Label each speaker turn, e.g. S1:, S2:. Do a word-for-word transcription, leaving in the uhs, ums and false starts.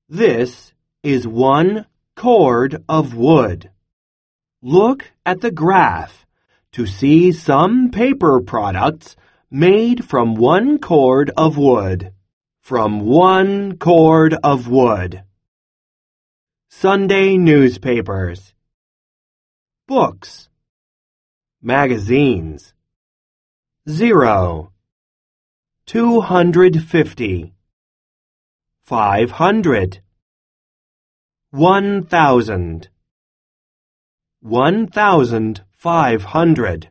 S1: This is one cord of wood. Look at the graph to see some paper products made from one cord of wood. From one cord of wood. Sunday newspapers. Books. Magazines. Zero. Two hundred fifty. Five hundred. One thousand. One thousand five hundred.